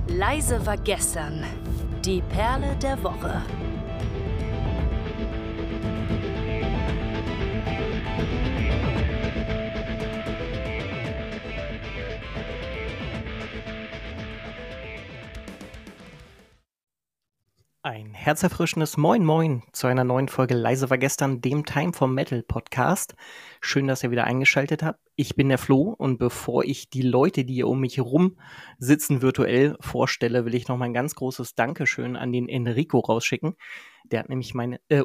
Leise war gestern. Die Perle der Woche. Ein herzerfrischendes Moin Moin zu einer neuen Folge Leise war gestern, dem Time for Metal Podcast. Schön, dass ihr wieder eingeschaltet habt. Ich bin der Flo und bevor ich die Leute, die hier um mich herum sitzen, virtuell vorstelle, will ich noch mal ein ganz großes Dankeschön an den Enrico rausschicken. Der hat nämlich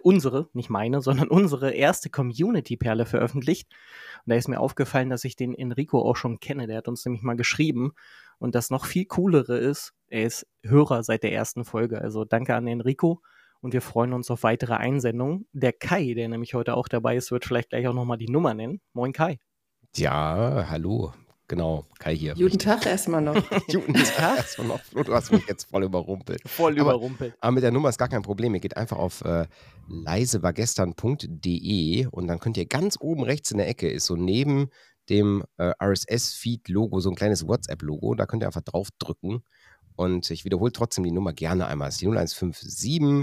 unsere erste Community-Perle veröffentlicht. Und da ist mir aufgefallen, dass ich den Enrico auch schon kenne. Der hat uns nämlich mal geschrieben. Und das noch viel Coolere ist, er ist Hörer seit der ersten Folge. Also danke an Enrico und wir freuen uns auf weitere Einsendungen. Der Kai, der nämlich heute auch dabei ist, wird vielleicht gleich auch nochmal die Nummer nennen. Moin Kai. Ja, hallo. Genau, Kai hier. Guten Tag erstmal noch. Guten Tag erstmal noch. Flo, du hast mich jetzt voll überrumpelt. Aber mit der Nummer ist gar kein Problem. Ihr geht einfach auf leisewargestern.de und dann könnt ihr ganz oben rechts in der Ecke, ist so neben dem RSS-Feed-Logo so ein kleines WhatsApp-Logo. Da könnt ihr einfach drauf drücken. Und ich wiederhole trotzdem die Nummer gerne einmal. Es ist die 0157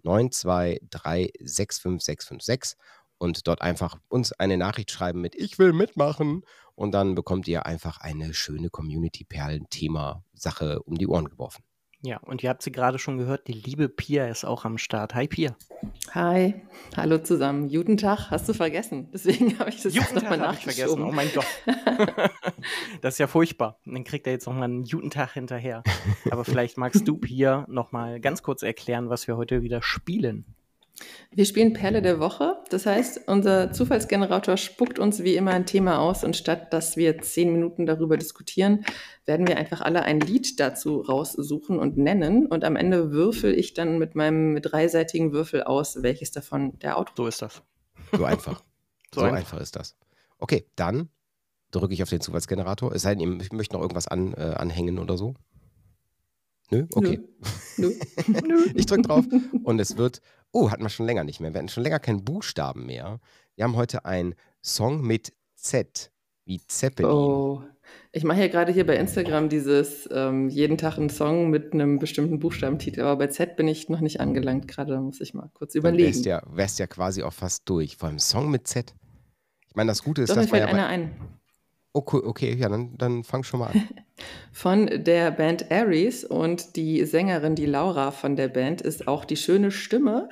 923 65656. Und dort einfach uns eine Nachricht schreiben mit „Ich will mitmachen" und dann bekommt ihr einfach eine schöne Community-Perlen-Thema-Sache um die Ohren geworfen. Ja, und ihr habt sie gerade schon gehört, die liebe Pia ist auch am Start. Hi Pia. Hi, hallo zusammen. Guten Tag, hast du vergessen. Deswegen habe ich das jetzt nochmal nachgeschoben. Oh mein Gott. Das ist ja furchtbar. Dann kriegt er jetzt nochmal einen guten Tag hinterher. Aber vielleicht magst du, Pia, nochmal ganz kurz erklären, was wir heute wieder spielen. Wir spielen Perle der Woche. Das heißt, unser Zufallsgenerator spuckt uns wie immer ein Thema aus und statt dass wir 10 Minuten darüber diskutieren, werden wir einfach alle ein Lied dazu raussuchen und nennen. Und am Ende würfel ich dann mit meinem dreiseitigen Würfel aus, welches davon der Autor ist. So ist das. So einfach. so einfach ist das. Okay, dann drücke ich auf den Zufallsgenerator. Es sei denn, ihr möchtet noch irgendwas anhängen oder so. Nö? Okay. Nö. Ich drücke drauf und es wird, hatten wir schon länger nicht mehr. Wir hatten schon länger keinen Buchstaben mehr. Wir haben heute einen Song mit Z, wie Zeppelin. Oh, ich mache ja gerade hier bei Instagram dieses jeden Tag einen Song mit einem bestimmten Buchstabentitel, aber bei Z bin ich noch nicht angelangt gerade, da muss ich mal kurz überlegen. Dann wärst ja quasi auch fast durch. Vor allem Song mit Z. Ich meine, das Gute ist, Doch, dass mir fällt einer ein. Okay, ja, dann fang schon mal an. Von der Band Aries und die Sängerin, die Laura von der Band, ist auch die schöne Stimme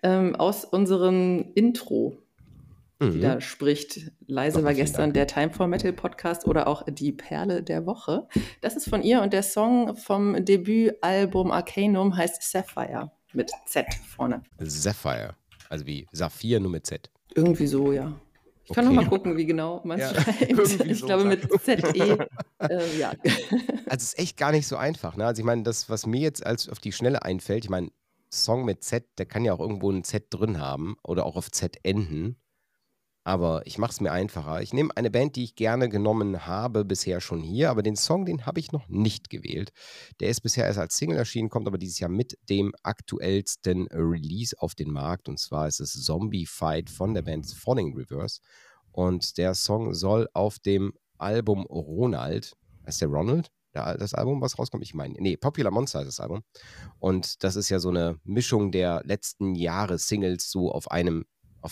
aus unserem Intro, die da spricht. Leise war gestern der Time for Metal Podcast oder auch die Perle der Woche. Das ist von ihr und der Song vom Debütalbum Arcanum heißt Sapphire mit Z vorne. Sapphire, also wie Saphir nur mit Z. Irgendwie so, ja. Ich kann noch mal gucken, wie genau man es schreibt. Ich glaube mit ZE, ja. Also es ist echt gar nicht so einfach. Ne? Also ich meine, das, was mir jetzt als auf die Schnelle einfällt, ich meine, Song mit Z, der kann ja auch irgendwo ein Z drin haben oder auch auf Z enden. Aber ich mache es mir einfacher. Ich nehme eine Band, die ich gerne genommen habe, bisher schon hier, aber den Song, den habe ich noch nicht gewählt. Der ist bisher erst als Single erschienen, kommt aber dieses Jahr mit dem aktuellsten Release auf den Markt. Und zwar ist es Zombie Fight von der Band Falling Reverse. Und der Song soll auf dem Album Ronald, heißt der Ronald? Das Album, was rauskommt? Ich meine, Popular Monster ist das Album. Und das ist ja so eine Mischung der letzten Jahre Singles so auf einem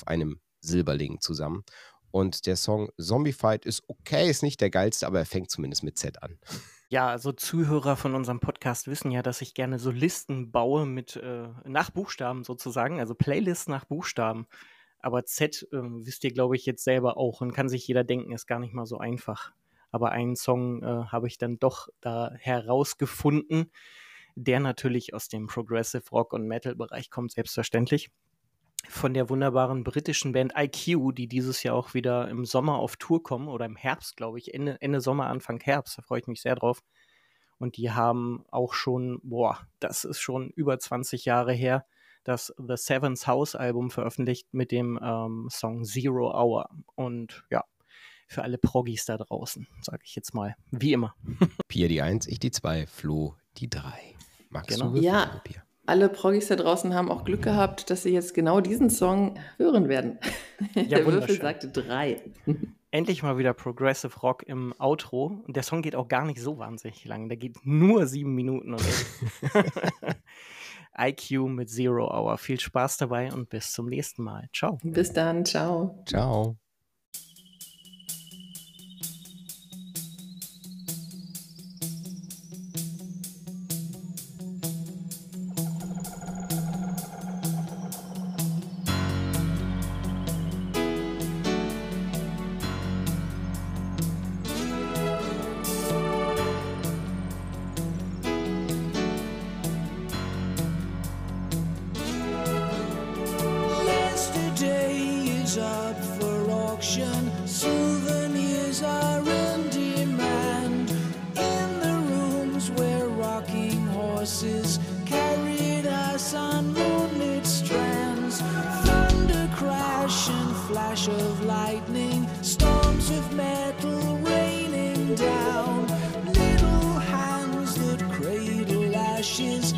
Silberling zusammen. Und der Song Zombie Fight ist okay, ist nicht der geilste, aber er fängt zumindest mit Z an. Ja, also Zuhörer von unserem Podcast wissen ja, dass ich gerne so Listen baue mit nach Buchstaben sozusagen, also Playlists nach Buchstaben. Aber Z wisst ihr, glaube ich, jetzt selber auch und kann sich jeder denken, ist gar nicht mal so einfach. Aber einen Song habe ich dann doch da herausgefunden, der natürlich aus dem Progressive Rock und Metal Bereich kommt, selbstverständlich. Von der wunderbaren britischen Band IQ, die dieses Jahr auch wieder im Sommer auf Tour kommen oder im Herbst, glaube ich, Ende Sommer, Anfang Herbst, da freue ich mich sehr drauf. Und die haben auch schon, das ist schon über 20 Jahre her, das The Seventh House Album veröffentlicht mit dem Song Zero Hour. Und ja, für alle Proggis da draußen, sage ich jetzt mal, wie immer. Pia die 1, ich die 2, Flo die 3. Magst du? Ja. Pia? Alle Proggis da draußen haben auch Glück gehabt, dass sie jetzt genau diesen Song hören werden. Ja, der Würfel sagte 3. Endlich mal wieder Progressive Rock im Outro. Und der Song geht auch gar nicht so wahnsinnig lang. Der geht nur 7 Minuten und IQ mit Zero Hour. Viel Spaß dabei und bis zum nächsten Mal. Ciao. Bis dann, ciao. Ciao. Souvenirs are in demand in the rooms where rocking horses carried us on moonlit strands. Thunder crash and flash of lightning, storms of metal raining down, little hands that cradle ashes.